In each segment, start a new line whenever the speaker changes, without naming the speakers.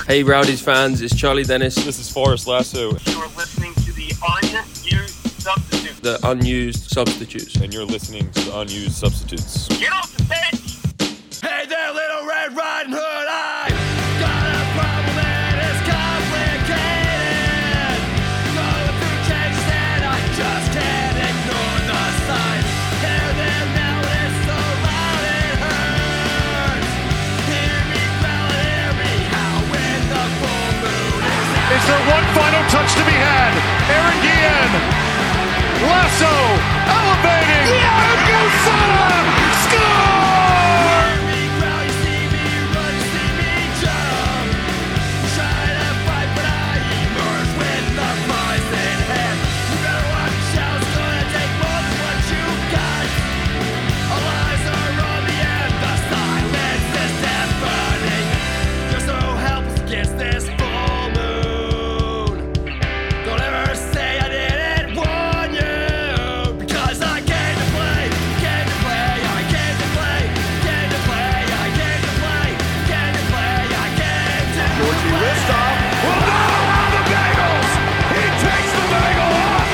Hey Rowdies fans, it's Charlie Dennis.
This is Forrest Lasso.
You're listening to the Unused Substitutes.
The Unused Substitutes.
And you're listening to Unused Substitutes.
Get off the bench!
Hey there, Little Red Riding Hood, I got a problem and it's complicated. Going through changes and I just can't ignore the signs. Hear them now and it's so loud it hurts. Hear me growl, hear me howl when the full moon is out.
Is there one final touch to be had? Aaron Guillen, Lasso, elevating, and Gusala, score!
Hear me growl, you see me run, you see me jump. Try to fight, but I emerge with the prize in hand. You better watch out, it's gonna take more than what you got. All eyes are on me and the silence is deafening. You're so helpless against this full moon. Don't ever say I didn't warn you, because I came to play, came to play, I came to play, came to play, I came to play, came to play, I came to
Georgie Wistoff will not allow the Bagels! He takes the bagel off!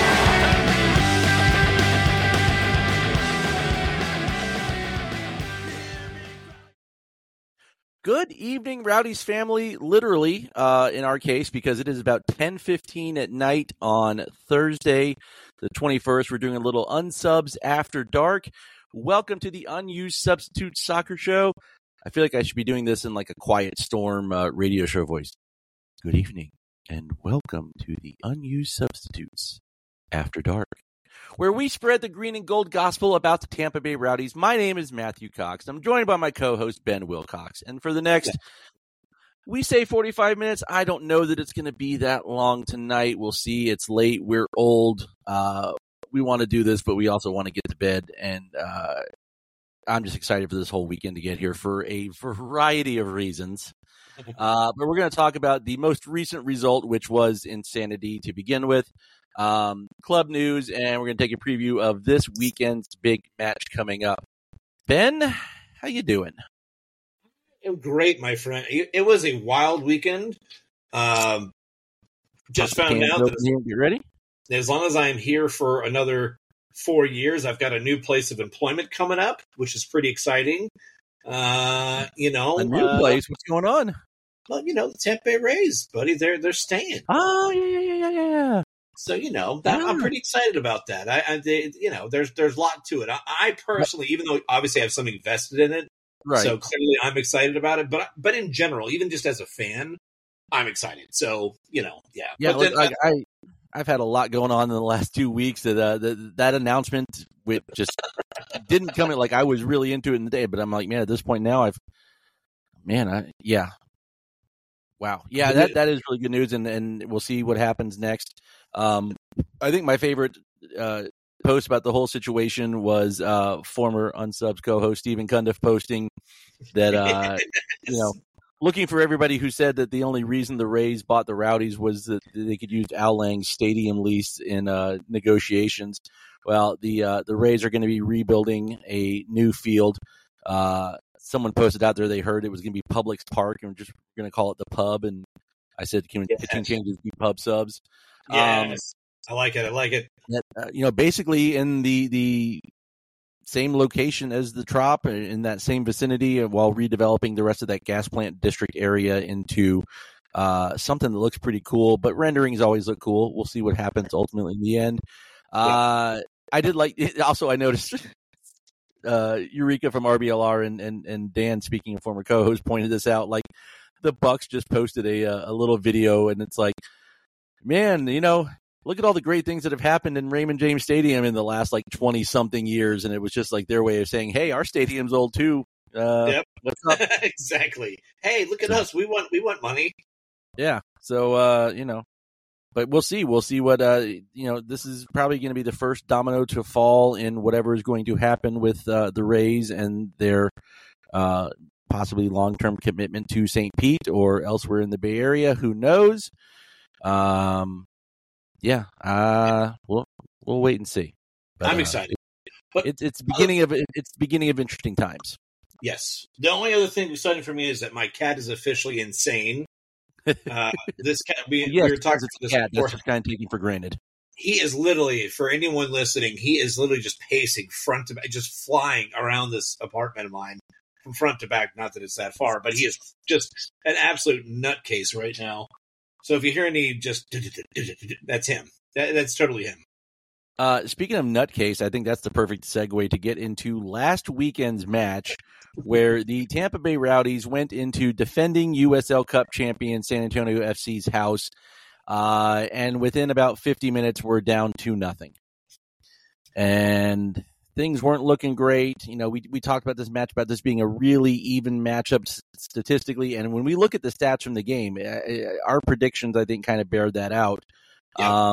Good evening, Rowdy's family, literally, in our case, because it is about 10:15 at night on Thursday, the 21st. We're doing a little Unsubs After Dark. Welcome to the Unused Substitute Soccer Show. I feel like I should be doing this in like a Quiet Storm radio show voice. Good evening, and welcome to the Unused Substitutes After Dark, where we spread the green and gold gospel about the Tampa Bay Rowdies. My name is Matthew Cox. I'm joined by my co-host, Ben Wilcox. And for the next, we say 45 minutes. I don't know that it's going to be that long tonight. We'll see. It's late. We're old. We want to do this, but we also want to get to bed. And I'm just excited for this whole weekend to get here for a variety of reasons. But we're going to talk about the most recent result, which was insanity to begin with. Club news, and we're going to take a preview of this weekend's big match coming up. Ben, how you doing?
I'm great, my friend. It was a wild weekend. Just found out that
You ready?
as long as I'm here for another 4 years, I've got a new place of employment coming up, which is pretty exciting.
A new place. What's going on?
Well, the Tampa Bay Rays, buddy, they're staying.
Oh, yeah.
So, I'm pretty excited about that. There's a lot to it. I personally, even though obviously I have something vested in it,
Right.
so clearly I'm excited about it. But in general, even just as a fan, I'm excited. So, yeah.
Yeah,
But then,
I've had a lot going on in the last 2 weeks. That announcement just didn't come in like I was really into it in the day. But I'm like, man, at this point now, Wow. Yeah, that is really good news, and we'll see what happens next. I think my favorite post about the whole situation was former Unsubs co-host Stephen Cundiff posting that, looking for everybody who said that the only reason the Rays bought the Rowdies was that they could use Al Lang's stadium lease in negotiations. Well, the Rays are going to be rebuilding a new field. Someone posted out there they heard it was going to be Publix Park, and we're just going to call it the Pub. And I said, can change it to Pub Subs?
Yes, I like it.
Basically in the same location as the Trop, in that same vicinity, while redeveloping the rest of that gas plant district area into something that looks pretty cool. But renderings always look cool. We'll see what happens ultimately in the end. I did like it. Also, I noticed Eureka from RBLR and Dan, speaking of former co-host, pointed this out. Like the Bucks just posted a little video, and it's like, man, look at all the great things that have happened in Raymond James Stadium in the last 20 something years. And it was just like their way of saying, hey, our stadium's old too.
Yep.
What's up?
Exactly. Hey, look at us. We want money.
Yeah. So, but we'll see. We'll see what, this is probably going to be the first domino to fall in whatever is going to happen with the Rays and their possibly long-term commitment to St. Pete or elsewhere in the Bay Area. Who knows? We'll wait and see. But,
I'm excited. But
it's beginning of interesting times.
Yes. The only other thing exciting for me is that my cat is officially insane. This cat, we
Yes,
were talking
because
about
it's a
this
cat.
before.
That's just kind of taken for granted.
He is literally, for anyone listening, he is literally just pacing front to back, just flying around this apartment of mine from front to back. Not that it's that far, but he is just an absolute nutcase right now. So if you hear any just, that's him. That's totally him.
Speaking of nutcase, I think that's the perfect segue to get into last weekend's match where the Tampa Bay Rowdies went into defending USL Cup champion San Antonio FC's house. And within about 50 minutes, we're down 2-0. And things weren't looking great. You know, we talked about this match, about this being a really even matchup statistically. And when we look at the stats from the game, our predictions, I think, kind of bear that out.
Yeah.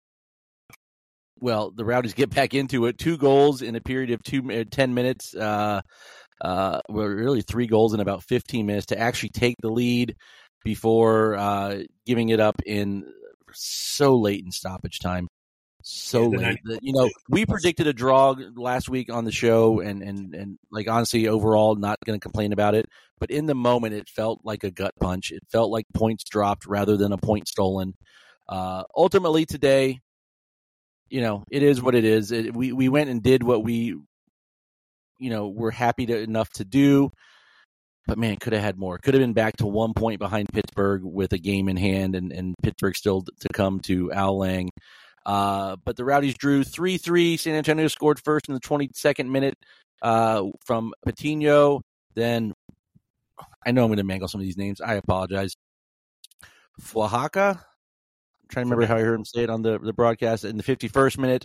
Well, the Rowdies get back into it. 2 goals in a period of 10 minutes. Well, really 3 goals in about 15 minutes to actually take the lead before giving it up in so late in stoppage time. So late. You know, we predicted a draw last week on the show, and like, honestly, overall, not going to complain about it. But in the moment, it felt like a gut punch. It felt like points dropped rather than a point stolen. Ultimately, today, you know, it is what it is. We went and did what we, you know, were happy enough to do. But, man, could have had more. Could have been back to 1 point behind Pittsburgh with a game in hand, and Pittsburgh still to come to Al Lang. But the Rowdies drew 3-3. San Antonio scored first in the 22nd minute from Patino. Then, I know I'm going to mangle some of these names. I apologize. Fuahaca? I'm trying to remember how I heard him say it on the broadcast. In the 51st minute,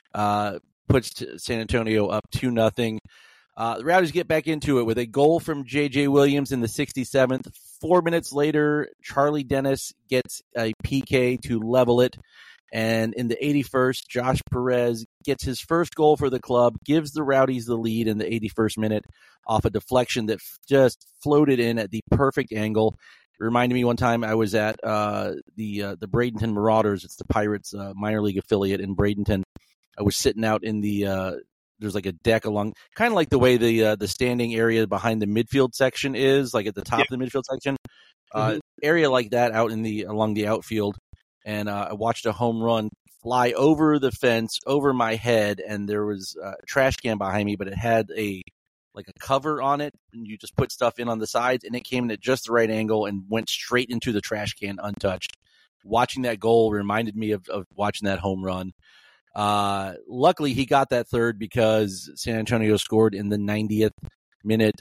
puts San Antonio up 2-0. The Rowdies get back into it with a goal from J.J. Williams in the 67th. 4 minutes later, Charlie Dennis gets a PK to level it. And in the 81st, Josh Perez gets his first goal for the club, gives the Rowdies the lead in the 81st minute off a deflection that just floated in at the perfect angle. It reminded me one time I was at the Bradenton Marauders. It's the Pirates minor league affiliate in Bradenton. I was sitting out in the there's like a deck along, kind of like the way the standing area behind the midfield section is, like at the top of the midfield section. Area like that out in along the outfield. And I watched a home run fly over the fence, over my head, and there was a trash can behind me, but it had a cover on it, and you just put stuff in on the sides, and it came in at just the right angle and went straight into the trash can untouched. Watching that goal reminded me of watching that home run. Luckily, he got that third because San Antonio scored in the 90th minute,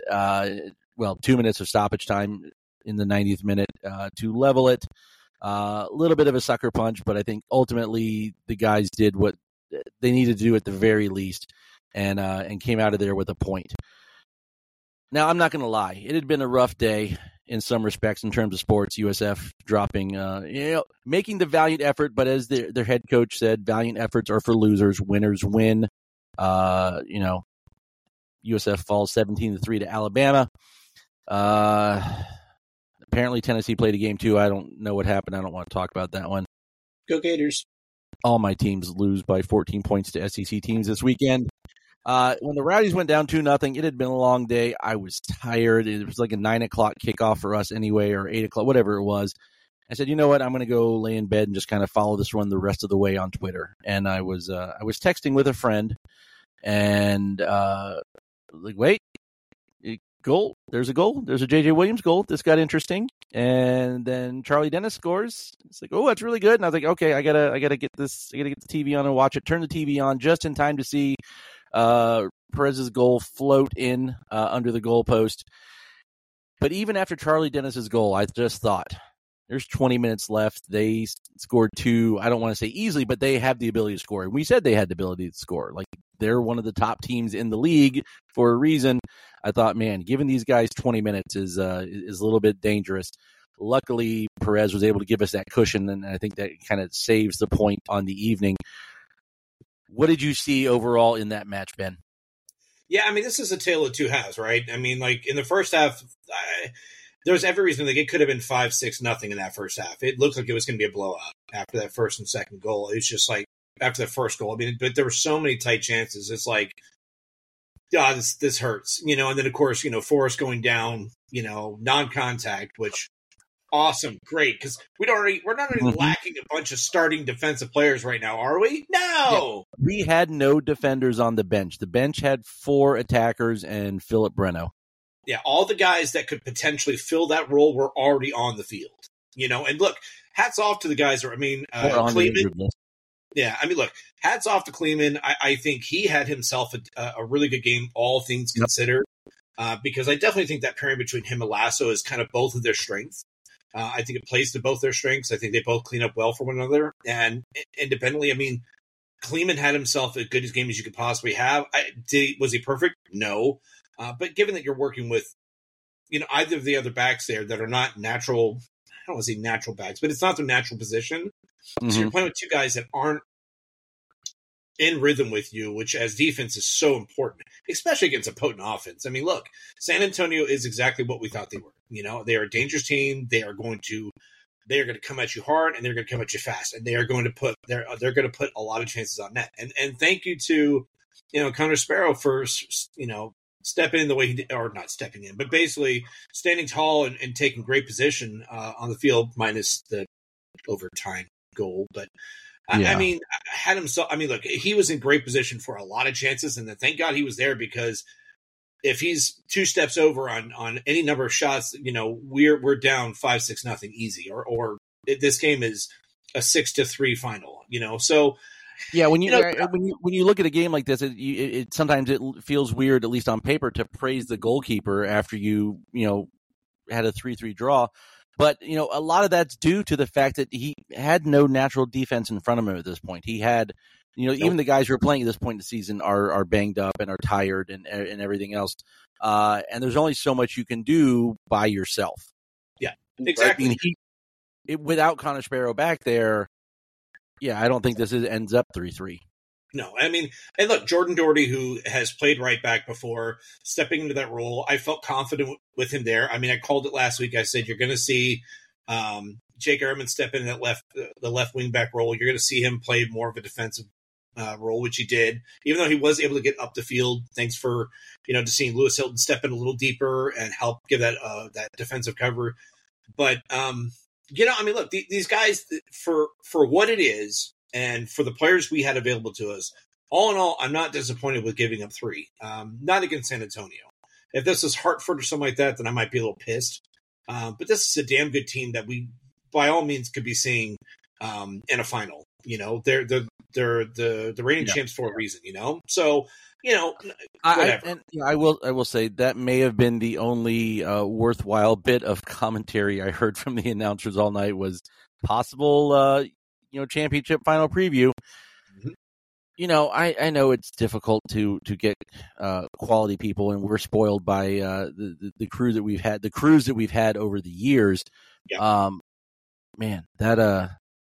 2 minutes of stoppage time in the 90th minute to level it. A little bit of a sucker punch, but I think ultimately the guys did what they needed to do at the very least, and came out of there with a point. Now, I'm not going to lie. It had been a rough day in some respects in terms of sports. USF dropping, making the valiant effort, but as their head coach said, valiant efforts are for losers. Winners win. USF falls 17-3 to Alabama. Apparently Tennessee played a game too. I don't know what happened. I don't want to talk about that one.
Go Gators.
All my teams lose by 14 points to SEC teams this weekend. When the Rowdies went down 2-0, it had been a long day. I was tired. It was like a 9 o'clock kickoff for us anyway, or 8 o'clock, whatever it was. I said, you know what? I'm going to go lay in bed and just kind of follow this one the rest of the way on Twitter. And I was texting with a friend, and wait, goal. There's a goal. There's a J.J. Williams goal. This got interesting. And then Charlie Dennis scores. It's like, oh, that's really good. And I was like, okay, I gotta get this. I gotta get the TV on and watch it. Turn the TV on just in time to see Perez's goal float in under the goalpost. But even after Charlie Dennis's goal, I just thought, there's 20 minutes left. They scored 2. I don't want to say easily, but they have the ability to score. And we said they had the ability to score. Like, they're one of the top teams in the league for a reason. I thought, man, giving these guys 20 minutes is a little bit dangerous. Luckily, Perez was able to give us that cushion, and I think that kind of saves the point on the evening. What did you see overall in that match, Ben?
Yeah, I mean, this is a tale of two halves, right? I mean, like, in the first half, there was every reason it could have been 5-6-0 in that first half. It looked like it was going to be a blowout after that first and second goal. It was just like, after the first goal, I mean, but there were so many tight chances. It's like, this hurts, and then of course, Forrest going down, non-contact, which Awesome, great, because we're not already lacking a bunch of starting defensive players right now, are we? No,
we had no defenders on the bench. The bench had 4 attackers and Philip Breno.
Yeah, all the guys that could potentially fill that role were already on the field. And look, hats off to the guys. Kleeman. Yeah, look, hats off to Kleeman. I think he had himself a really good game, all things considered, because I definitely think that pairing between him and Lasso is kind of both of their strengths. I think it plays to both their strengths. I think they both clean up well for one another. And independently, Kleeman had himself as good a game as you could possibly have. Was he perfect? No. But given that you're working with, either of the other backs there that are not natural, I don't want to say natural backs, but it's not their natural position. Mm-hmm. So you're playing with 2 guys that aren't in rhythm with you, which as defense is so important, especially against a potent offense. Look, San Antonio is exactly what we thought they were. They are a dangerous team. They are going to come at you hard, and they're going to come at you fast, and they are going to put they're going to put a lot of chances on net. And thank you to Connor Sparrow for stepping in the way he did, or not stepping in, but basically standing tall and taking great position on the field, minus the overtime goal. But had himself. Look, he was in great position for a lot of chances, and then thank God he was there, because if he's 2 steps over on any number of shots, we're down 5-6-0 easy, or this game is a 6-3 final. So.
Yeah, when you look at a game like this, it sometimes it feels weird, at least on paper, to praise the goalkeeper after you had a 3-3 draw. But, a lot of that's due to the fact that he had no natural defense in front of him at this point. He had, even the guys who are playing at this point in the season are banged up and are tired and everything else. And there's only so much you can do by yourself.
Yeah, exactly.
Without Connor Sparrow back there, I don't think this ends up 3-3.
No, and look, Jordan Doherty, who has played right back before, stepping into that role, I felt confident with him there. I called it last week. I said you're going to see Jake Ehrman step in that the left wing back role. You're going to see him play more of a defensive role, which he did, even though he was able to get up the field. Thanks for to seeing Lewis Hilton step in a little deeper and help give that defensive cover. But look, these guys, for what it is, and for the players we had available to us, all in all, I'm not disappointed with giving up 3. Not against San Antonio. If this was Hartford or something like that, then I might be a little pissed. But this is a damn good team that we, by all means, could be seeing in a final. They're the reigning champs for a reason. So whatever.
I will say that may have been the only worthwhile bit of commentary I heard from the announcers all night was possible. Championship final preview. Mm-hmm. I know it's difficult to get quality people, and we're spoiled by the crew that we've had, the crews that we've had over the years. Yeah. Man, that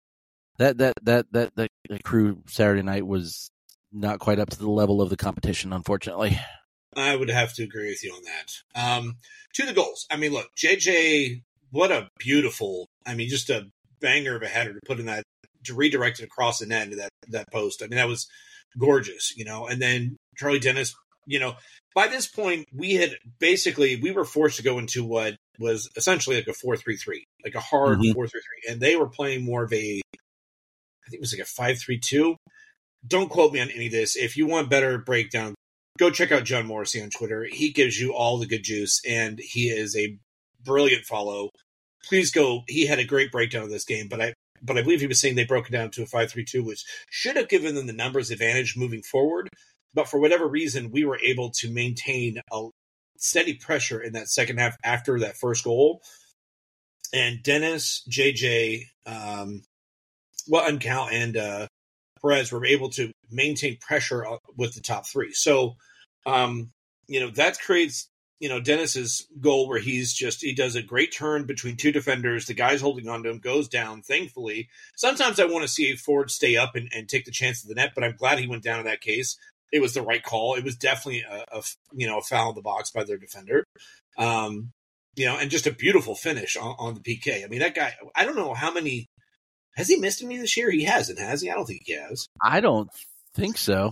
crew Saturday night was not quite up to the level of the competition, unfortunately.
I would have to agree with you on that. To the goals. Look, JJ, what a beautiful, just a banger of a header to put in that, to redirect it across the net into that post. that was gorgeous, and then Charlie Dennis, by this point we were forced to go into what was essentially like a 4-3-3, like a hard 4-3-3. And they were playing more of I think it was like a 5-3-2. Don't quote me on any of this. If you want better breakdown, go check out John Morrissey on Twitter. He gives you all the good juice, and he is a brilliant follow. Please go. He had a great breakdown of this game, but I believe he was saying they broke it down to a 5-3-2, which should have given them the numbers advantage moving forward. But for whatever reason, we were able to maintain a steady pressure in that second half after that first goal. And Dennis, JJ, and Cal and Perez were able to maintain pressure with the top 3. So, that creates, Dennis's goal where he does a great turn between 2 defenders. The guy's holding on to him, goes down, thankfully. Sometimes I want to see a forward stay up and take the chance of the net, but I'm glad he went down in that case. It was the right call. It was definitely a foul in the box by their defender. And just a beautiful finish on the PK. That guy, I don't know how many, has he missed any this year? He hasn't, has he? I don't think he has.
I don't think so.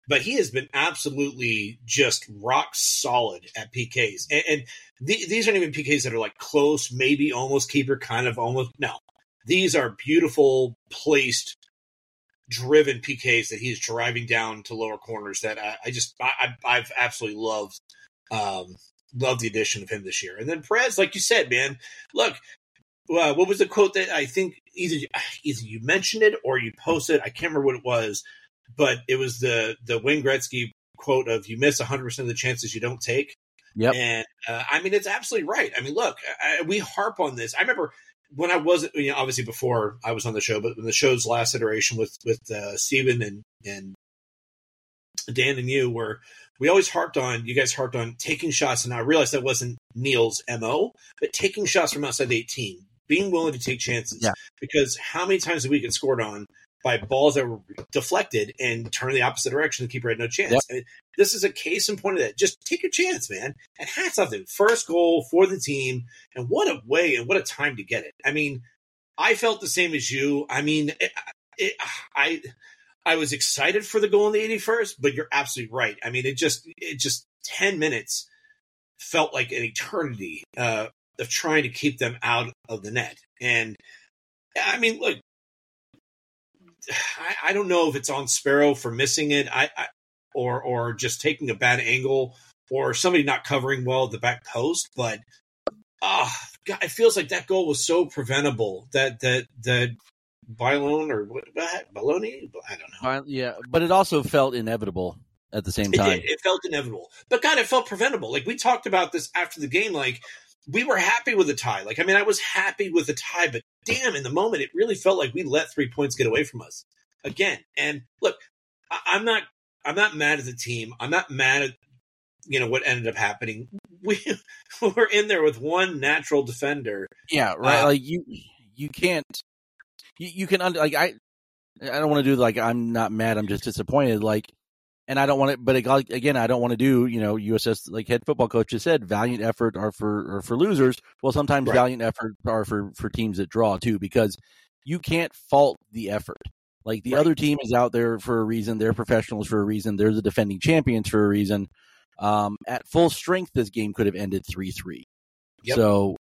but he has been absolutely just rock solid at PKs. And these aren't even PKs that are like close, maybe almost keeper, kind of almost. No, these are beautiful placed, driven PKs that he's driving down to lower corners that I've absolutely loved the addition of him this year. And then Perez, like you said, man, look, what was the quote that I think either you mentioned it or you posted? I can't remember what it was, but it was the Wayne Gretzky quote of "You miss 100% of the chances you don't take."
Yep.
And I mean, it's absolutely right. I mean, look, we harp on this. I remember when I wasn't, obviously before I was on the show, but in the show's last iteration with Steven and Dan and you, where you guys harped on taking shots, and I realized that wasn't Neil's MO, but taking shots from outside the 18, being willing to take chances.
Yeah. Because
how many times have we get scored on by balls that were deflected and turn the opposite direction, the keeper had no chance.
Yep.
I mean, this is a case in point of that. Just take your chance, man. And hats off to him. First goal for the team, and what a way and what a time to get it. I mean, I felt the same as you. I mean, I was excited for the goal in the 81st, but you're absolutely right. I mean, it just 10 minutes felt like an eternity of trying to keep them out of the net. And I mean, look, I don't know if it's on Sparrow for missing it, or just taking a bad angle, or somebody not covering well at the back post. But God, it feels like that goal was so preventable that Balone or Baloney, I don't know.
Yeah, but it also felt inevitable at the same time.
It felt inevitable, but God, it felt preventable. Like we talked about this after the game. Like we were happy with the tie. Like, I mean, I was happy with the tie, but damn, in the moment, it really felt like we let 3 points get away from us again. And look, I'm not mad at the team. I'm not mad at, what ended up happening. We were in there with one natural defender.
Yeah. Right. Like you can't, you can, like, I don't want to do like, I'm not mad. I'm just disappointed. Like, and I don't want to, but again, I don't want to do, USS, like head football coach has said, valiant effort are for losers. Well, sometimes
right.
Valiant effort are for teams that draw too, because you can't fault the effort. Like the other team is out there for a reason. They're professionals for a reason. They're the defending champions for a reason. At full strength, this game could have ended 3-3.
Yep.
So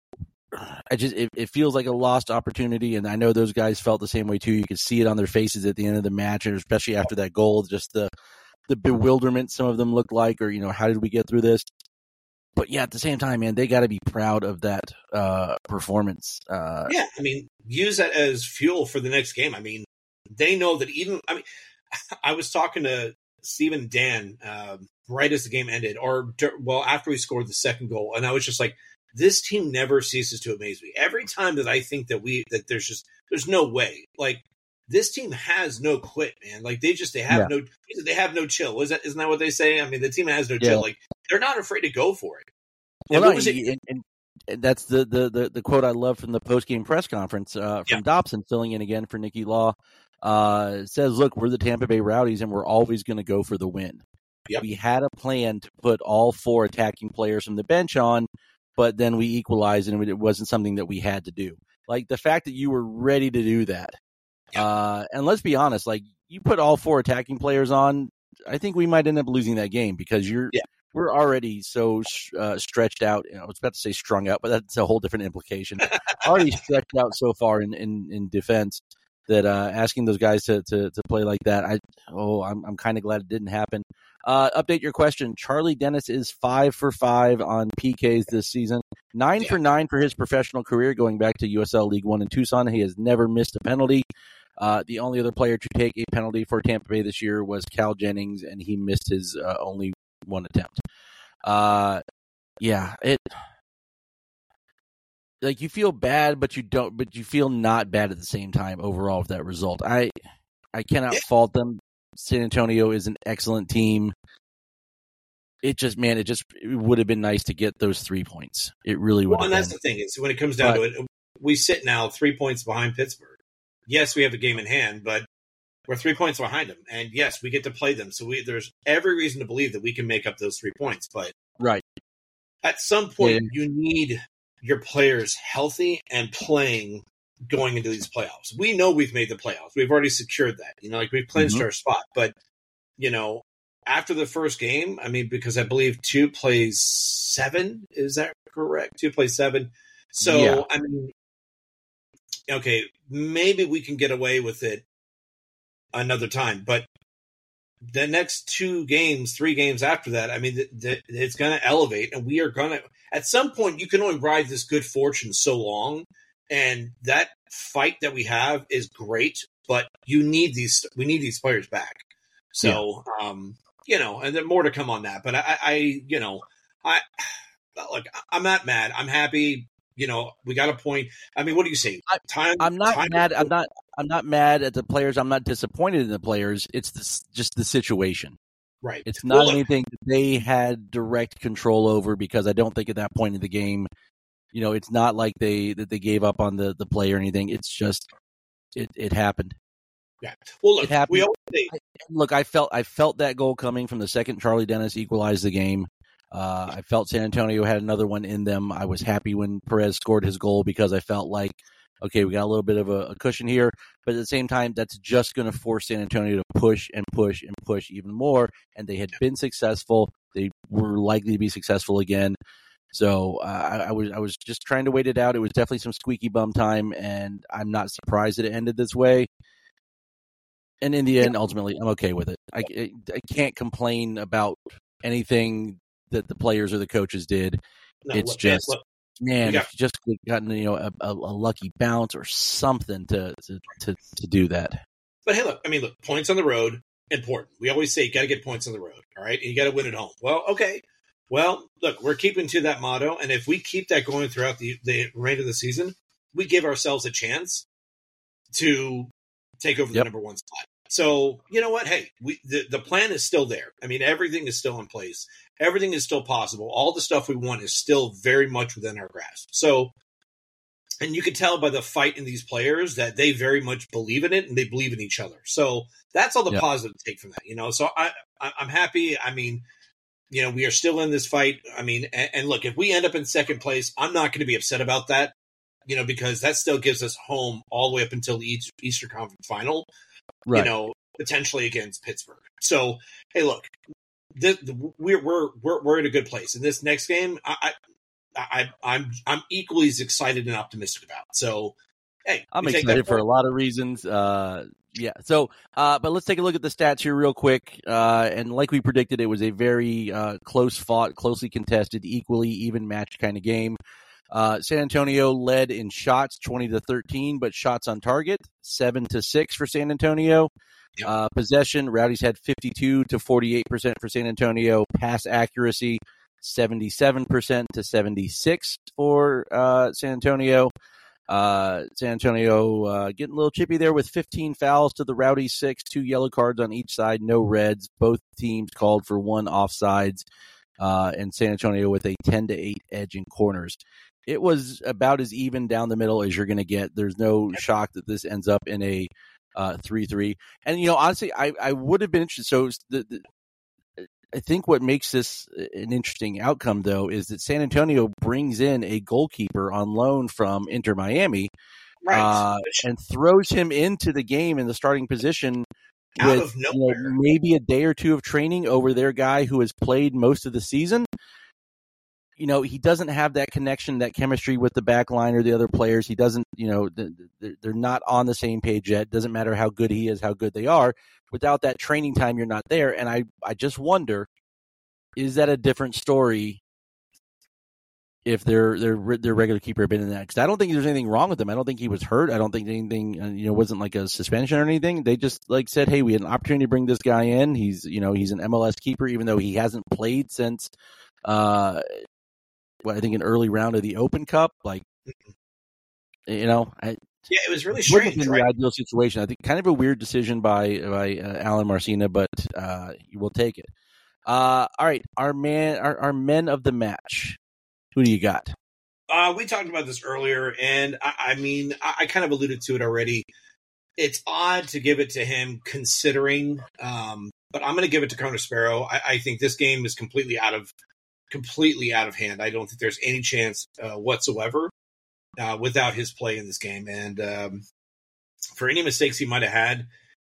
it feels like a lost opportunity. And I know those guys felt the same way too. You could see it on their faces at the end of the match, and especially after that goal, just the bewilderment some of them looked like, or, how did we get through this? But yeah, at the same time, man, they got to be proud of that performance.
Yeah, I mean, use that as fuel for the next game. I mean, they know that I was talking to Steve and Dan right as the game ended, after we scored the second goal, and I was just like, this team never ceases to amaze me. Every time that I think that there's no way. Like, this team has no quit, man. Like they have no chill. Isn't that what they say? I mean, the team has no chill. Like they're not afraid to go for it.
Well, and that's the quote I love from the post game press conference from Dobson, filling in again for Nicky Law. Says, "Look, we're the Tampa Bay Rowdies, and we're always going to go for the win.
Yep.
We had a plan to put all 4 attacking players from the bench on, but then we equalized, and it wasn't something that we had to do. Like the fact that you were ready to do that." And let's be honest, like you put all 4 attacking players on, I think we might end up losing that game because we're already so stretched out. I was about to say strung out, but that's a whole different implication. Already stretched out so far in defense that asking those guys to play like that, I'm kind of glad it didn't happen. Update your question. Charlie Dennis is 5 for 5 on PKs this season. 9 for 9 for his professional career, going back to USL League One in Tucson. He has never missed a penalty. The only other player to take a penalty for Tampa Bay this year was Cal Jennings, and he missed his only one attempt. Like you feel bad, but you feel not bad at the same time overall with that result. I cannot fault them. San Antonio is an excellent team. It would have been nice to get those 3 points. It really would. Well,
and that's the thing is when it comes down to it, we sit now 3 points behind Pittsburgh. Yes, we have a game in hand, but we're 3 points behind them. And yes, we get to play them. So there's every reason to believe that we can make up those 3 points. But at some point, you need your players healthy and playing going into these playoffs. We know we've made the playoffs. We've already secured that. We've clinched our spot. But after the first game, I mean, because I believe 2 plays 7, is that correct? 2 plays 7. So,
Yeah.
I mean, okay, maybe we can get away with it another time, but the next 3 games after that, I mean, it's going to elevate, and we are going to, at some point, you can only ride this good fortune so long, and that fight that we have is great, but we need these players back. So, and then more to come on that, but I'm not mad. I'm happy. We got a point. I mean, what do you say?
I'm not mad. I'm not mad at the players. I'm not disappointed in the players. It's just the situation.
Right.
It's not anything that they had direct control over, because I don't think at that point in the game, it's not like they gave up on the play or anything. It's just it happened.
Yeah. Well, look,
it happened.
We always say,
I felt that goal coming from the second Charlie Dennis equalized the game. I felt San Antonio had another one in them. I was happy when Perez scored his goal, because I felt like, okay, we got a little bit of a cushion here. But at the same time, that's just going to force San Antonio to push and push and push even more. And they had been successful. They were likely to be successful again. So I was just trying to wait it out. It was definitely some squeaky bum time, and I'm not surprised that it ended this way. And in the end, ultimately, I'm okay with it. I can't complain about anything that the players or the coaches did.
No,
it's if you just gotten a lucky bounce or something to do that.
But hey, look, points on the road, important. We always say you got to get points on the road, all right? And you got to win at home. Well, okay. Well, look, we're keeping to that motto, and if we keep that going throughout the remainder of the season, we give ourselves a chance to take over the number 1 spot. So, you know what? Hey, the plan is still there. I mean, everything is still in place. Everything is still possible. All the stuff we want is still very much within our grasp. So, and you can tell by the fight in these players that they very much believe in it, and they believe in each other. So that's all the positive to take from that, So I'm happy. I mean, we are still in this fight. I mean, and look, if we end up in second place, I'm not going to be upset about that, because that still gives us home all the way up until the Eastern Conference Final.
Right.
Potentially against Pittsburgh. So, hey, look, we're in a good place. In this next game, I'm equally as excited and optimistic about. So, hey,
I'm excited for a lot of reasons. Yeah. So, but let's take a look at the stats here real quick. And like we predicted, it was a very close fought, closely contested, equally even match kind of game. San Antonio led in shots 20-13, but shots on target 7-6 for San Antonio. Yep. Possession, Rowdies had 52-48% for San Antonio. Pass accuracy 77%-76 for San Antonio. San Antonio getting a little chippy there with 15 fouls to the Rowdies 6, 2 yellow cards on each side, no reds. Both teams called for 1 offsides. And San Antonio with a 10-8 edge in corners. It was about as even down the middle as you're going to get. There's no shock that this ends up in a 3-3. And, honestly, I would have been interested. So I think what makes this an interesting outcome, though, is that San Antonio brings in a goalkeeper on loan from Inter Miami and throws him into the game in the starting position
out
with
of nowhere.
Maybe a day or two of training over their guy who has played most of the season. He doesn't have that connection, that chemistry with the back line or the other players. He doesn't, they're not on the same page yet. Doesn't matter how good he is, how good they are. Without that training time, you're not there. And I just wonder, is that a different story if their regular keeper had been in that? Because I don't think there's anything wrong with him. I don't think he was hurt. I don't think anything, wasn't like a suspension or anything. They just said, hey, we had an opportunity to bring this guy in. He's an MLS keeper, even though he hasn't played since, I think an early round of the Open Cup.
It was really strange.
Wouldn't have been the ideal situation. I think kind of a weird decision by Alan Marcina, but we'll take it. All right, our men of the match. Who do you got?
We talked about this earlier, and I kind of alluded to it already. It's odd to give it to him, considering, but I'm going to give it to Connor Sparrow. I think this game is completely out of hand. I don't think there's any chance whatsoever without his play in this game. And for any mistakes he might have had,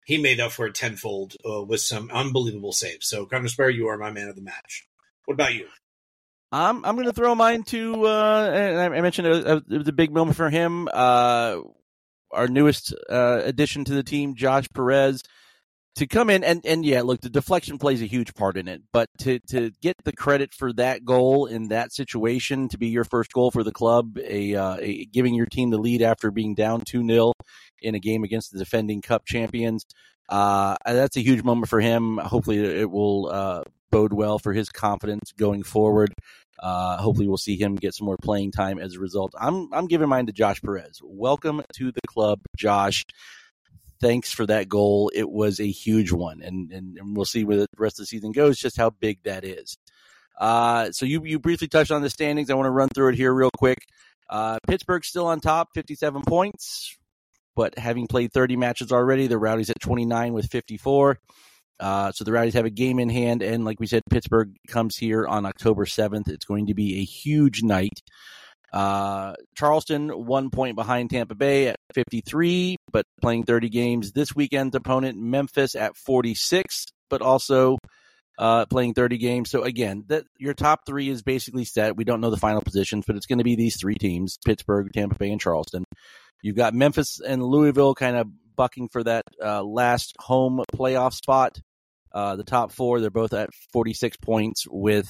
he made up for it tenfold with some unbelievable saves. So, Connor Sparrow, you are my man of the match. What about you?
I'm going to throw mine to, and I mentioned it was a big moment for him. Our newest addition to the team, Josh Perez, to come in and yeah, look, the deflection plays a huge part in it, but to get the credit for that goal in that situation, to be your first goal for the club, giving your team the lead after being down 2-0 in a game against the defending Cup champions, that's a huge moment for him. Hopefully it will bode well for his confidence going forward. Hopefully we'll see him get some more playing time as a result. I'm giving mine to Josh Perez. Welcome to the club, Josh. Thanks for that goal. It was a huge one, and we'll see where the rest of the season goes, just how big that is. So you briefly touched on the standings. I want to run through it here real quick. Pittsburgh's still on top, 57 points, but having played 30 matches already, the Rowdies at 29 with 54. So the Rowdies have a game in hand, and like we said, Pittsburgh comes here on October 7th. It's going to be a huge night. Charleston 1 point behind Tampa Bay at 53, but playing 30 games. This weekend's opponent, Memphis, at 46, but also playing 30 games. So again, your top three is basically set. We don't know the final positions, but it's going to be these three teams: Pittsburgh, Tampa Bay, and Charleston. You've got Memphis and Louisville kind of bucking for that last home playoff spot. The top four, they're both at 46 points with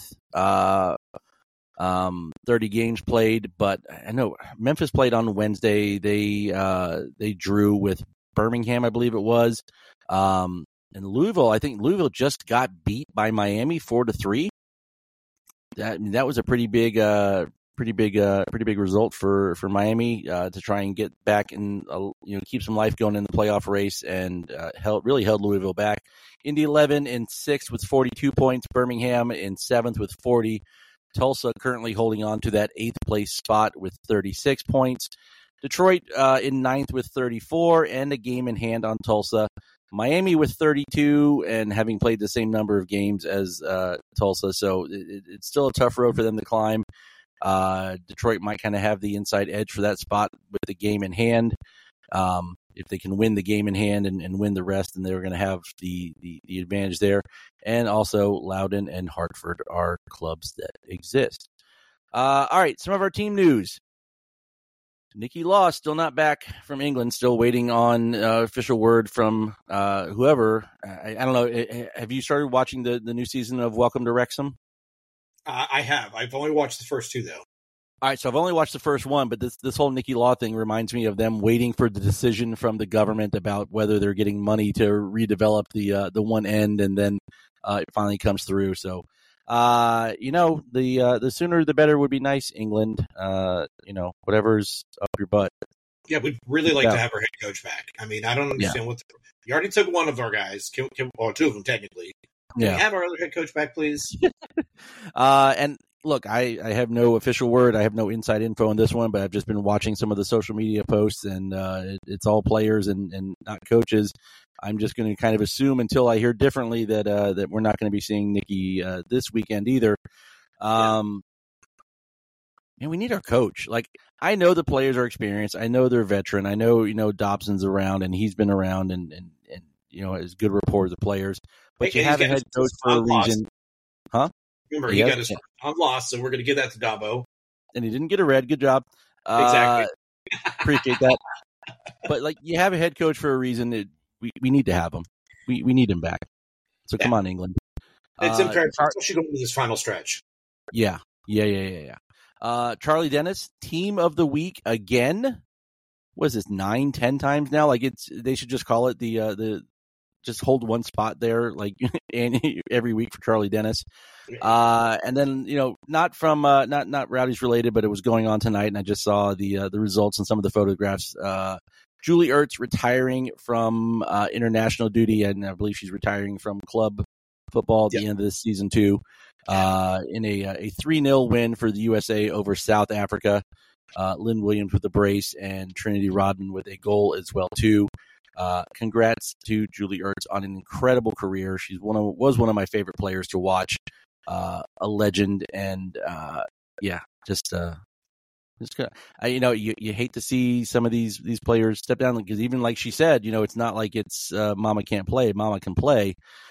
30 games played, but I know Memphis played on Wednesday. They drew with Birmingham, I believe it was. And Louisville, I think Louisville just got beat by Miami 4-3. That was a pretty big result for Miami to try and get back and keep some life going in the playoff race, and held Louisville back. Indy 11 and 6th with 42 points. Birmingham in 7th with 40. Tulsa currently holding on to that 8th place spot with 36 points. Detroit in 9th with 34 and a game in hand on Tulsa. Miami with 32 and having played the same number of games as Tulsa. So it's still a tough road for them to climb. Detroit might kind of have the inside edge for that spot with the game in hand. If they can win the game in hand and win the rest, then they're going to have the advantage there. And also Loudoun and Hartford are clubs that exist. All right, some of our team news. Nicky Law still not back from England, still waiting on official word from whoever. I don't know. Have you started watching the new season of Welcome to Wrexham?
I have. I've only watched the first two, though.
All right, so I've only watched the first one, but this whole Nicky Law thing reminds me of them waiting for the decision from the government about whether they're getting money to redevelop the one end, and then it finally comes through. So, the sooner the better would be nice, England. Whatever's up your butt.
Yeah, we'd really like to have our head coach back. I mean, I don't understand you already took one of our guys, or two of them technically. Can we have our other head coach back, please?
And look, I have no official word. I have no inside info on this one, but I've just been watching some of the social media posts, and it's all players and not coaches. I'm just going to kind of assume until I hear differently that we're not going to be seeing Nicky this weekend either. And we need our coach. Like, I know the players are experienced. I know they're veteran. I know, Dobson's around, and he's been around and has good rapport with the players. But you have a head coach for a reason. Huh?
Remember, he got his I'm lost, so we're going to give that to Dabo.
And he didn't get a red. Good job.
Exactly.
Appreciate that. But, you have a head coach for a reason. We need to have him. We need him back. So come on, England.
It's imperative, especially going into this final stretch.
Yeah. Charlie Dennis, team of the week again. What is this, 9-10 times now? They should just call it the just hold one spot there, every week for Charlie Dennis. And then, not from, not Rowdies related, but it was going on tonight, and I just saw the results and some of the photographs. Julie Ertz retiring from international duty, and I believe she's retiring from club football at the end of this season too, in a 3-0 win for the USA over South Africa. Lynn Williams with the brace and Trinity Rodman with a goal as well too. Congrats to Julie Ertz on an incredible career. She's was one of my favorite players to watch. A legend, and just It's kind of, you hate to see some of these players step down because even like she said, it's not like it's Mama can't play, Mama can play.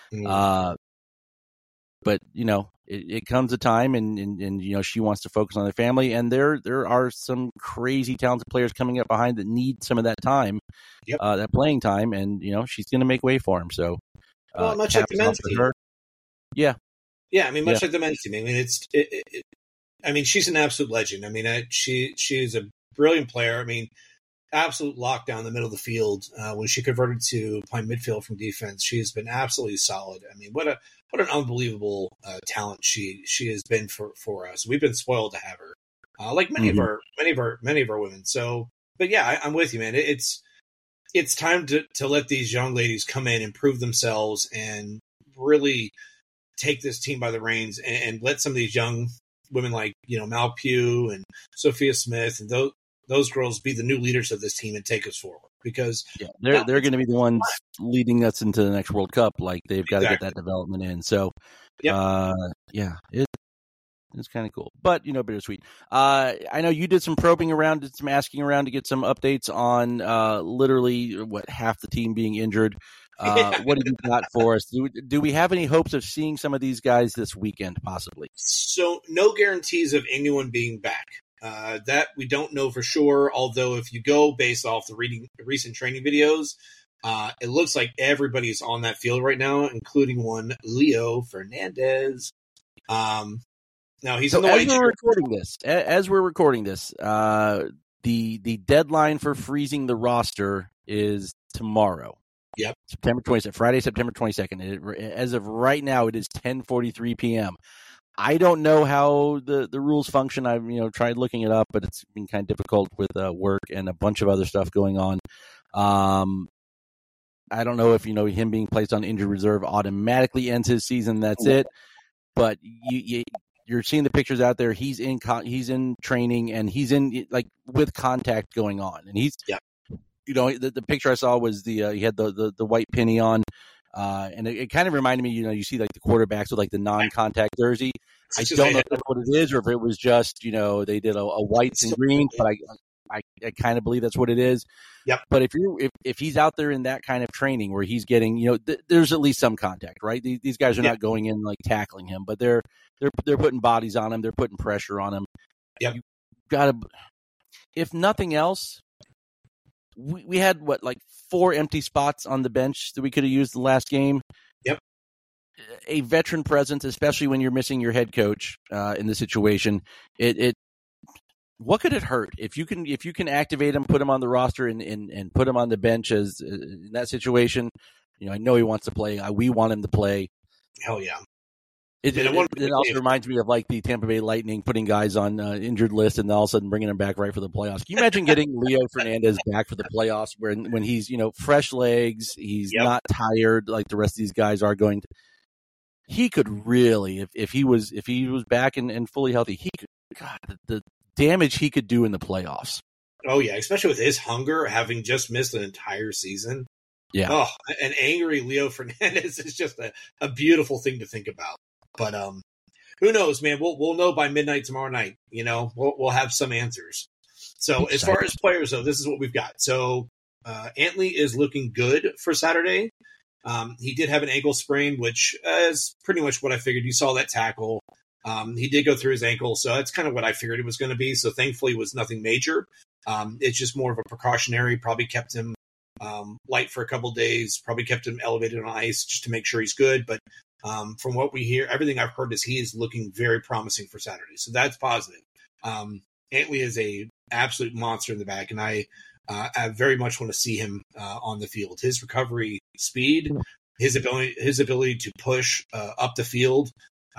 But it comes a time, and she wants to focus on their family, and there are some crazy talented players coming up behind that need some of that time, that playing time, and she's going to make way for them. So,
much like the men's team.
Yeah.
I mean, much like the men's team. I mean, she's an absolute legend. I mean, she's a brilliant player. I mean, absolute lockdown in the middle of the field. When she converted to playing midfield from defense, she's been absolutely solid. I mean, what an unbelievable talent she has been for us. We've been spoiled to have her, like many of our women. So, but yeah, I'm with you, man. It's time to let these young ladies come in and prove themselves and really take this team by the reins and let some of these young women like Mal Pugh and Sophia Smith and those girls be the new leaders of this team and take us forward, because
they're going to be the ones leading us into the next World Cup. Like, they've got to get that development in. So, it's kind of cool, but bittersweet. I know you did some probing around, did some asking around to get some updates on literally half the team being injured. What have you got for us? Do we have any hopes of seeing some of these guys this weekend, possibly?
So, no guarantees of anyone being back. That we don't know for sure, although if you go based off the recent training videos, it looks like everybody's on that field right now, including one Leo Fernandez. Now he's
as we're recording this, the deadline for freezing the roster is tomorrow.
Yep.
Friday, September 22nd. As of right now, it is 10:43 p.m. I don't know how the rules function. I've tried looking it up, but it's been kind of difficult with work and a bunch of other stuff going on. I don't know if him being placed on injured reserve automatically ends his season. That's it. But you're seeing the pictures out there. He's in training, and he's in with contact going on, and he's the picture I saw was he had the white penny on. And it kind of reminded me, you see like the quarterbacks with like the non-contact jersey. I don't know if that's what it is, or if it was just, they did a whites and greens, but I kind of believe that's what it is.
Yep.
But if he's out there in that kind of training where he's getting, there's at least some contact, right? These guys are not going in like tackling him, but they're putting bodies on him. They're putting pressure on him.
Yep.
You gotta, if nothing else, we had 4 empty spots on the bench that we could have used the last game.
Yep.
A veteran presence, especially when you're missing your head coach in the situation. What could it hurt if you can activate him, put him on the roster, and put him on the bench as in that situation? I know he wants to play. We want him to play.
Hell yeah.
It also reminds me of like the Tampa Bay Lightning putting guys on injured list and all of a sudden bringing them back right for the playoffs. Can you imagine getting Leo Fernandez back for the playoffs when he's fresh legs, he's not tired like the rest of these guys are going to? He could really, if he was back and fully healthy, he could. God, the damage he could do in the playoffs.
Oh yeah, especially with his hunger, having just missed an entire season.
Yeah.
Oh, an angry Leo Fernandez is just a beautiful thing to think about. But who knows, man? We'll know by midnight tomorrow night. We'll have some answers. So as far as players, though, this is what we've got. So Antley is looking good for Saturday. He did have an ankle sprain, which is pretty much what I figured. You saw that tackle. He did go through his ankle, so that's kind of what I figured it was going to be. So thankfully, it was nothing major. It's just more of a precautionary. Probably kept him light for a couple of days. Probably kept him elevated on ice just to make sure he's good. But from what we hear, everything I've heard is he is looking very promising for Saturday. So that's positive. Antley is a absolute monster in the back, and I very much want to see him on the field. His recovery speed, his ability to push up the field.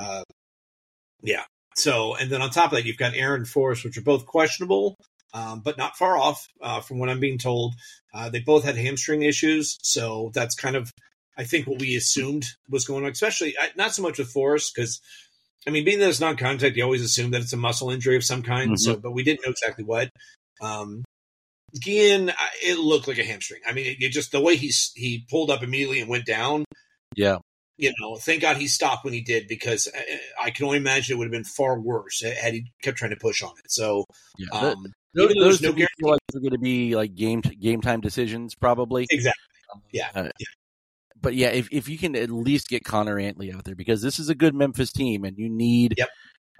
Yeah. So, and then on top of that, you've got Aaron and Forrest, which are both questionable, but not far off from what I'm being told. They both had hamstring issues, so that's kind of, I think, what we assumed was going on, especially not so much with Forrest, because, I mean, being that it's non-contact, you always assume that it's a muscle injury of some kind, but we didn't know exactly what. Guillen, it looked like a hamstring. I mean, it just the way he pulled up immediately and went down.
Yeah.
Thank God he stopped when he did, because I can only imagine it would have been far worse had he kept trying to push on it. So,
Yeah,
even though
those
there's no
feel
guarantee.
like they're going to be like game time decisions, probably.
Exactly. Yeah.
But yeah, if you can at least get Connor Antley out there, because this is a good Memphis team, and you need,
Yep.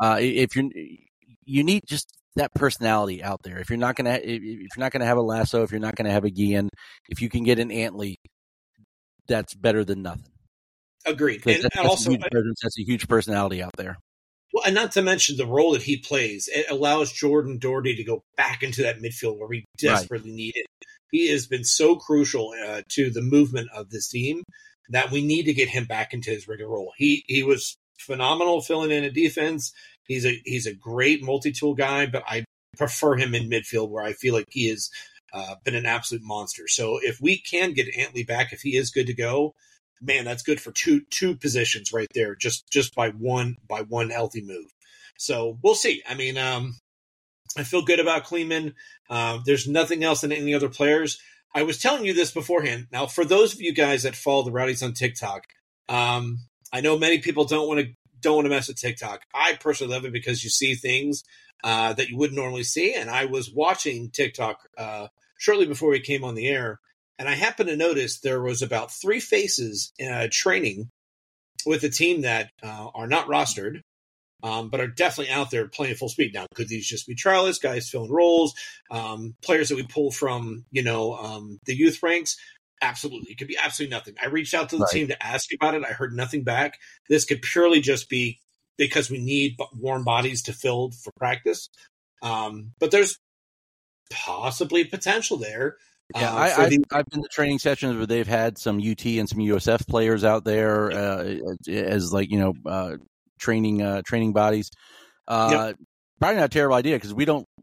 You need just that personality out there. If you're not gonna have a Lasso, if you're not gonna have a Guillen, if you can get an Antley, that's better than nothing.
Agreed.
And
And also,
that's a huge personality out there.
well, and not to mention the role that he plays, it allows Jordan Doherty to go back into that midfield where we desperately need it. He has been so crucial to the movement of this team that we need to get him back into his regular role. He was phenomenal filling in a defense. He's a great multi-tool guy, but I prefer him in midfield, where I feel like he has been an absolute monster. So if we can get Antley back, if he is good to go, man, that's good for two positions right there, just by one healthy move. So we'll see. I mean, I feel good about Kleeman. There's nothing else in any other players. I was telling you this beforehand. Now, for those of you guys that follow the Rowdies on TikTok, I know many people don't want to mess with TikTok. I personally love it because you see things that you wouldn't normally see. And I was watching TikTok shortly before we came on the air, and I happened to notice there was about 3 faces training with a team that are not rostered, but are definitely out there playing full speed. Now, could these just be trialists, guys filling roles, players that we pull from, the youth ranks? Absolutely. It could be absolutely nothing. I reached out to the team to ask about it. I heard nothing back. This could purely just be because we need warm bodies to fill for practice. But there's possibly potential there.
Yeah, I've been to training sessions where they've had some UT and some USF players out there as training bodies. Probably not a terrible idea, because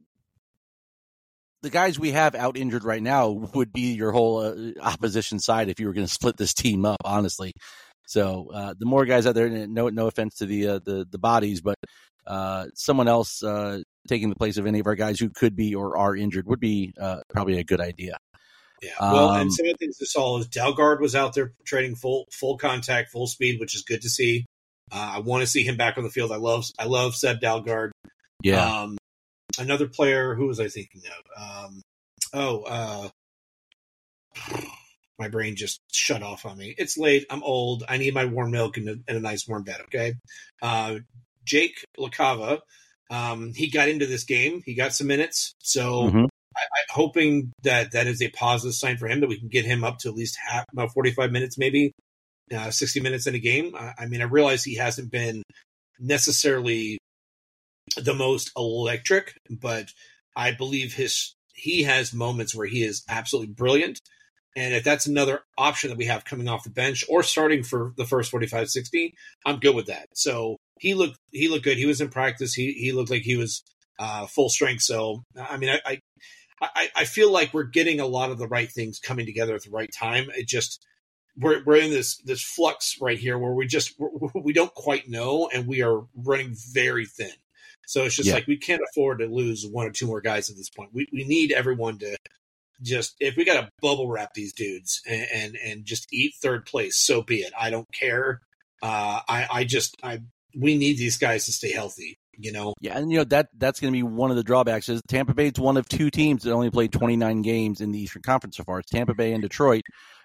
the guys we have out injured right now would be your whole opposition side if you were going to split this team up, honestly. So the more guys out there, no offense to the bodies, but someone else taking the place of any of our guys who could be or are injured would be probably a good idea.
Yeah. Well, and some of the things we saw is Dalgard was out there training full contact, full speed, which is good to see. I want to see him back on the field. I love Seb Dalgard.
Yeah.
Another player, who was I thinking of? My brain just shut off on me. It's late. I'm old. I need my warm milk and a nice warm bed. Okay. Jake LaCava, he got into this game. He got some minutes. So I'm hoping that is a positive sign for him, that we can get him up to at least about 45 minutes, maybe 60 minutes in a game. I mean, I realize he hasn't been necessarily the most electric, but I believe he has moments where he is absolutely brilliant. And if that's another option that we have coming off the bench or starting for the first 45, 60, I'm good with that. So he looked good. He was in practice. He looked like he was full strength. So, I mean, I feel like we're getting a lot of the right things coming together at the right time. It just, we're in this flux right here where we don't quite know, and we are running very thin. So it's just like, we can't afford to lose 1 or 2 more guys at this point. We need everyone to just, if we got to bubble wrap these dudes and just eat third place, so be it. I don't care. We need these guys to stay healthy, Yeah.
And, that's going to be one of the drawbacks is Tampa Bay is one of 2 teams that only played 29 games in the Eastern Conference so far. It's Tampa Bay and Detroit.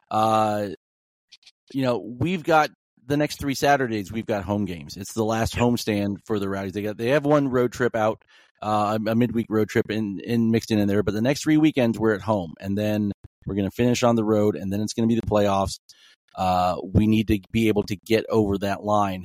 We've got the next 3 Saturdays, we've got home games. It's the last homestand for the Rowdies. They have one road trip out, a midweek road trip in mixed in there, but the next 3 weekends we're at home, and then we're going to finish on the road, and then it's going to be the playoffs. We need to be able to get over that line.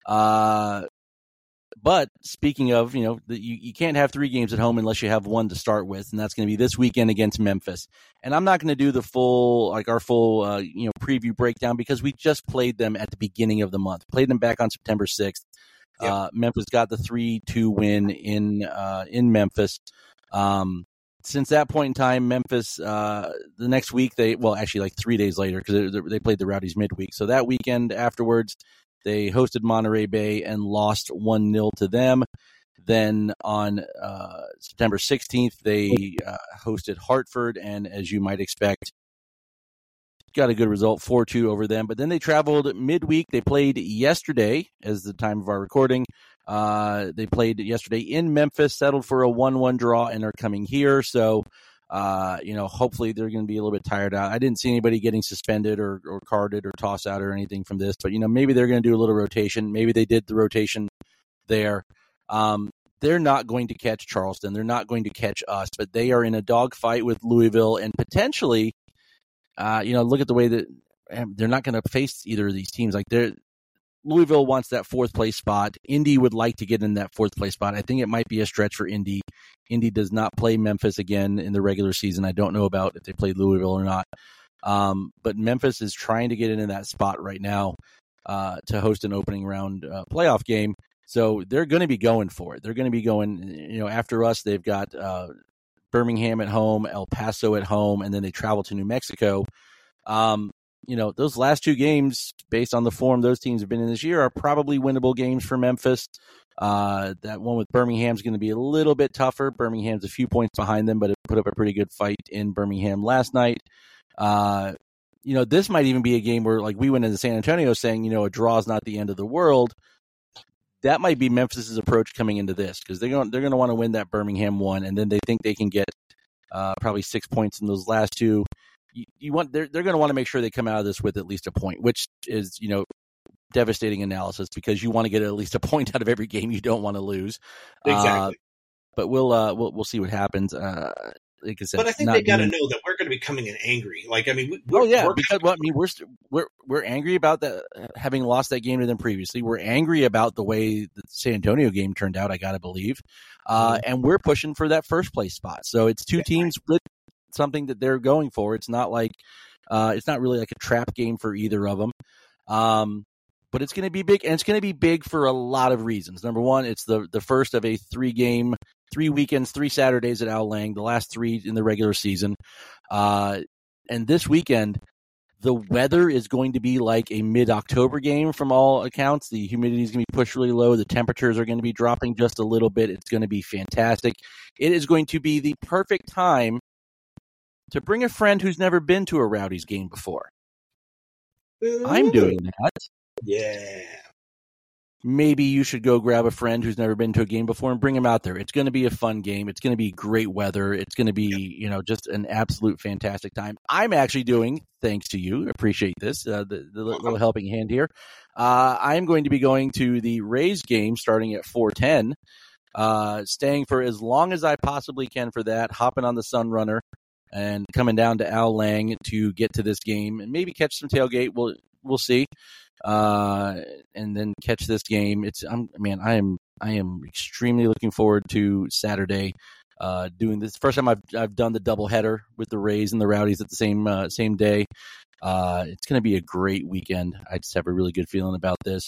But speaking of, you can't have 3 games at home unless you have one to start with, and that's going to be this weekend against Memphis. And I'm not going to do our full preview breakdown, because we just played them at the beginning of the month. Played them back on September 6th. Yep. Memphis got the 3-2 win in Memphis. Since that point in time, Memphis, the next week, like 3 days later, because they played the Rowdies midweek. So that weekend afterwards, they hosted Monterey Bay and lost 1-0 to them. Then on September 16th, they hosted Hartford, and as you might expect, got a good result, 4-2 over them. But then they traveled midweek. They played yesterday, as the time of our recording. They played yesterday in Memphis, settled for a 1-1 draw, and are coming here. So, hopefully they're going to be a little bit tired out. I didn't see anybody getting suspended or carded or tossed out or anything from this. But, maybe they're going to do a little rotation. Maybe they did the rotation there. They're not going to catch Charleston. They're not going to catch us. But they are in a dogfight with Louisville and potentially – look at the way that they're not going to face either of these teams. Like Louisville wants that fourth place spot. Indy would like to get in that fourth place spot. I think it might be a stretch for Indy. Indy does not play Memphis again in the regular season. I don't know about if they played Louisville or not. But Memphis is trying to get into that spot right now to host an opening round playoff game. So they're going to be going for it. They're going to be going, after us, they've got Birmingham at home, El Paso at home, and then they travel to New Mexico. Those last two games, based on the form those teams have been in this year, are probably winnable games for Memphis. That one with Birmingham is going to be a little bit tougher. Birmingham's a few points behind them, but it put up a pretty good fight in Birmingham last night. This might even be a game where, like, we went into San Antonio saying, a draw is not the end of the world. That might be Memphis's approach coming into this, because they're going to want to win that Birmingham one, and then they think they can get probably 6 points in those last two. They're going to want to make sure they come out of this with at least a point, which is devastating analysis, because you want to get at least a point out of every game. You don't want to lose.
Exactly.
But we'll see what happens. Like I said,
but I think they got to know that we're going to be coming in angry. Like, I mean, we're angry about that, having lost that game to them previously. We're angry about the way the San Antonio game turned out, I got to believe. And we're pushing for that first place spot. So it's two teams with something that they're going for. It's not like, it's not really like a trap game for either of them. But it's going to be big, and it's going to be big for a lot of reasons. Number one, it's the first of a 3 weekends, 3 Saturdays at Al Lang, the last 3 in the regular season. And this weekend, the weather is going to be like a mid-October game from all accounts. The humidity is going to be pushed really low. The temperatures are going to be dropping just a little bit. It's going to be fantastic. It is going to be the perfect time to bring a friend who's never been to a Rowdies game before. I'm doing that. Yeah.
Maybe you should go grab a friend who's never been to a game before and bring him out there. It's going to be a fun game. It's going to be great weather. It's going to be, just an absolute fantastic time. I'm actually doing, thanks to you, appreciate this, the little helping hand here. I'm going to be going to the Rays game starting at 4:10, staying for as long as I possibly can for that, hopping on the Sunrunner and coming down to Al Lang to get to this game and maybe catch some tailgate. We'll see. And then catch this game. I am extremely looking forward to Saturday, doing this. First time I've done the doubleheader with the Rays and the Rowdies at the same day. It's going to be a great weekend. I just have a really good feeling about this.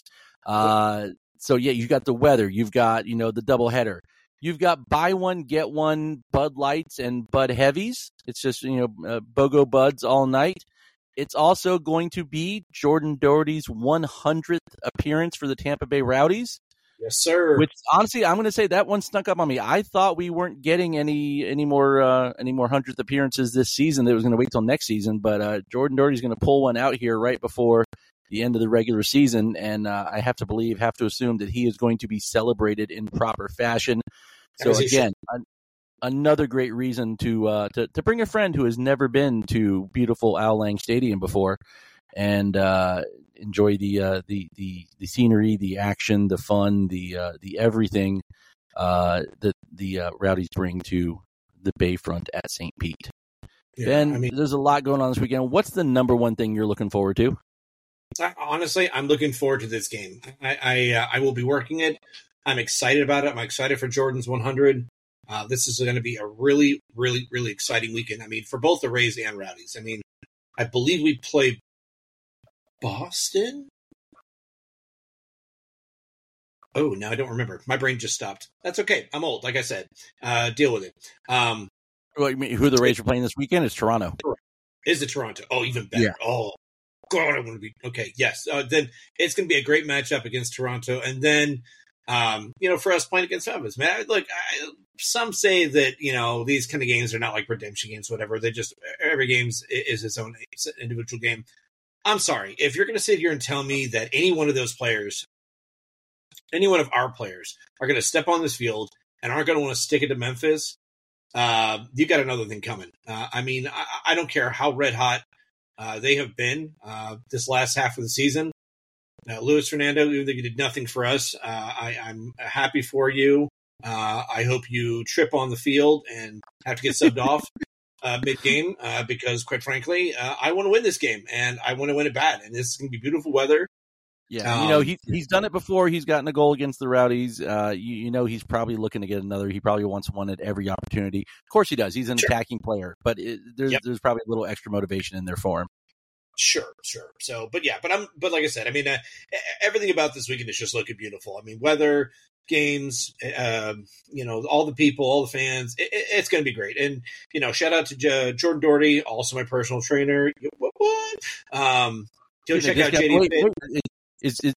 So yeah, you've got the weather, you've got, the doubleheader. You've got buy one, get one Bud Lights and Bud Heavies. It's just, BOGO Buds all night. It's also going to be Jordan Doherty's 100th appearance for the Tampa Bay Rowdies.
Yes, sir.
Which, honestly, I'm going to say that one snuck up on me. I thought we weren't getting any more 100th appearances this season. That was going to wait till next season. But Jordan Doherty's going to pull one out here right before the end of the regular season, and I have to assume that he is going to be celebrated in proper fashion. So again, another great reason to bring a friend who has never been to beautiful Al Lang Stadium before, and enjoy the scenery, the action, the fun, the everything that the Rowdies bring to the Bayfront at St. Pete.
Yeah,
Ben, there's a lot going on this weekend. What's the number one thing you're looking forward to?
Honestly, I'm looking forward to this game. I will be working it. I'm excited about it. I'm excited for Jordan's 100. This is going to be a really, really, really exciting weekend. I mean, for both the Rays and Rowdies. I mean, I believe we play Boston. Oh, now I don't remember. My brain just stopped. That's okay. I'm old, like I said. Deal with it.
Who the Rays are playing this weekend is Toronto.
Is it Toronto? Oh, even better.
Yeah.
Oh, God, I want to be okay. Yes. Then it's going to be a great matchup against Toronto, and then for us playing against Memphis, man. some say that, these kind of games are not like redemption games, whatever. They just, every game is its own individual game. I'm sorry. If you're going to sit here and tell me that any one of those players, any one of our players are going to step on this field and aren't going to want to stick it to Memphis, you got another thing coming. I don't care how red hot they have been this last half of the season. Luis Fernando, even though you did nothing for us, I'm happy for you. I hope you trip on the field and have to get subbed off mid-game because, quite frankly, I want to win this game, and I want to win it bad. And this is going to be beautiful weather.
Yeah, he's done it before. He's gotten a goal against the Rowdies. He's probably looking to get another. He probably wants one at every opportunity. Of course he does. He's an attacking player, but there's probably a little extra motivation in there for him.
Sure. So, but like I said, everything about this weekend is just looking beautiful. Weather, games, all the people, all the fans, it's going to be great. And, shout out to Jordan Doherty, also my personal trainer. What? Go check out JD Pitt.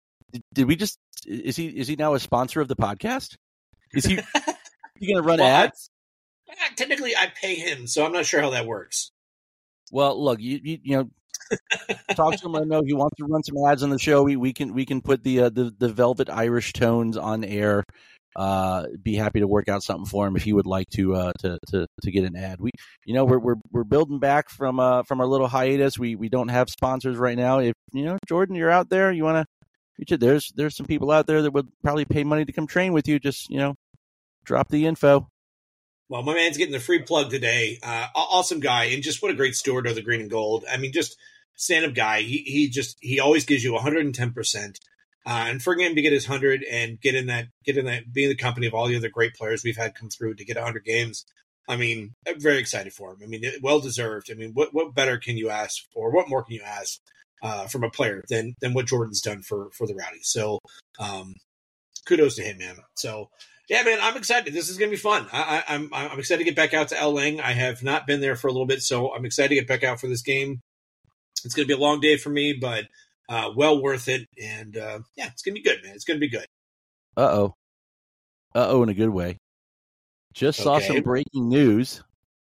Is he now a sponsor of the podcast? Is he going to run ads?
Technically I pay him, so I'm not sure how that works.
Well, look, you talk to him. Let him know if he wants to run some ads on the show. We can put the Velvet Irish tones on air. Be happy to work out something for him if he would like to get an ad. We're building back from our little hiatus. We don't have sponsors right now. If Jordan, you're out there, you want to reach it. There's some people out there that would probably pay money to come train with you. Just drop the info.
Well, my man's getting the free plug today. Awesome guy, and just what a great steward of the green and gold. Just stand-up guy. He always gives you 110%. And for him to get his 100 and get in that, be in the company of all the other great players we've had come through to get 100 games. I'm very excited for him. Well deserved. What better can you ask, or what more can you ask from a player than what Jordan's done for the Rowdies? So, kudos to him, man. So. Yeah, man, I'm excited. This is going to be fun. I'm excited to get back out to El Lang. I have not been there for a little bit, so I'm excited to get back out for this game. It's going to be a long day for me, but well worth it. And, it's going to be good, man. It's going to be good.
Uh-oh, in a good way. Just saw some breaking news.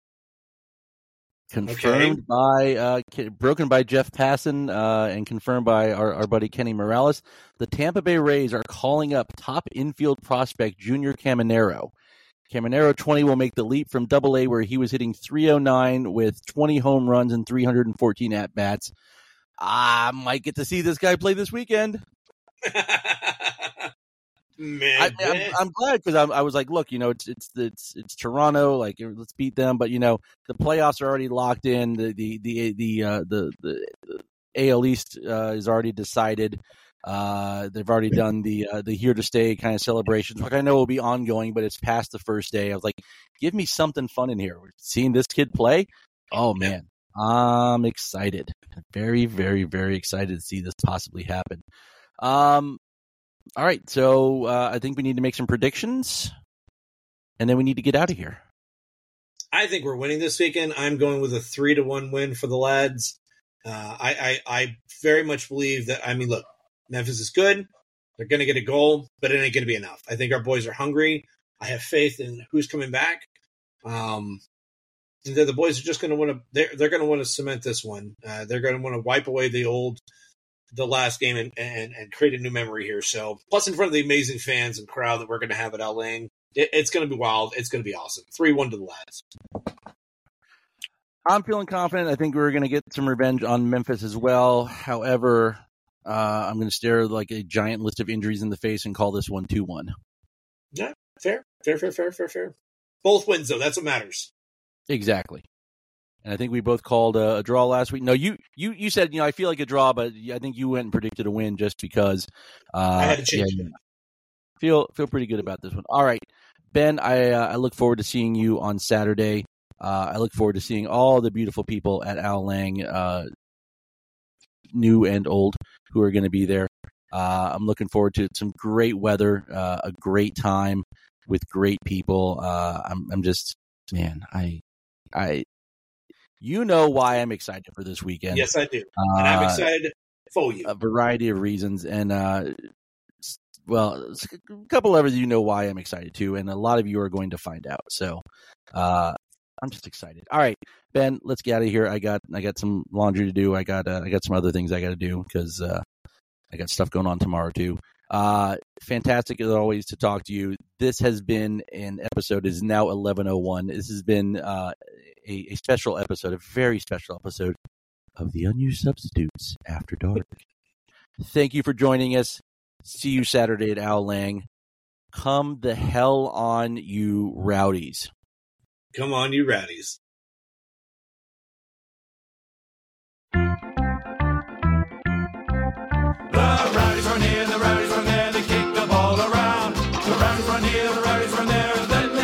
Confirmed by broken by Jeff Passan and confirmed by our buddy Kenny Morales. The Tampa Bay Rays are calling up top infield prospect Junior Caminero. Caminero 20 will make the leap from Double-A, where he was hitting .309 with 20 home runs and 314 at bats. I might get to see this guy play this weekend.
Man,
I'm glad, because I was like, look, it's Toronto, like, let's beat them, but the playoffs are already locked in. The AL East is already decided. They've already done the here to stay kind of celebrations, which I know will be ongoing, but it's past the first day. I was like, give me something fun in here. Seeing this kid play, oh man, I'm excited. Very, very, very excited to see this possibly happen. All right, so I think we need to make some predictions, and then we need to get out of here.
I think we're winning this weekend. I'm going with a 3-1 win for the lads. I very much believe that. Look, Memphis is good. They're going to get a goal, but it ain't going to be enough. I think our boys are hungry. I have faith in who's coming back. The boys are just going to want to. They're going to want to cement this one. They're going to want to wipe away the last game and create a new memory here. So, plus in front of the amazing fans and crowd that we're going to have at El Lang, it's going to be wild. It's going to be awesome. 3-1 to the lads.
I'm feeling confident. I think we're going to get some revenge on Memphis as well. However, I'm going to stare like a giant list of injuries in the face and call this one 2-1.
Yeah, fair. Both wins, though. That's what matters.
Exactly. And I think we both called a draw last week. No, you said, I feel like a draw, but I think you went and predicted a win just because.
I had to change it.
Feel pretty good about this one. All right, Ben, I look forward to seeing you on Saturday. I look forward to seeing all the beautiful people at El Lang, new and old, who are going to be there. I'm looking forward to some great weather, a great time with great people. I'm just, man, you know why I'm excited for this weekend.
Yes, I do. And I'm excited for you.
A variety of reasons. And well, a couple of you know why I'm excited too, and a lot of you are going to find out. So, I'm just excited. All right, Ben, let's get out of here. I got some laundry to do. I got some other things I got to do because I got stuff going on tomorrow too. Fantastic as always to talk to you. This has been an episode. It is now 11:01. This has been a special episode, a very special episode of the Unused Substitutes After Dark. Thank you for joining us. See you Saturday at Owl Lang. Come the hell on, you rowdies.
Come on, you rowdies.
The rowdies run here, the rowdies run there, they kick the ball around. The rowdies run here, the rowdies run there, then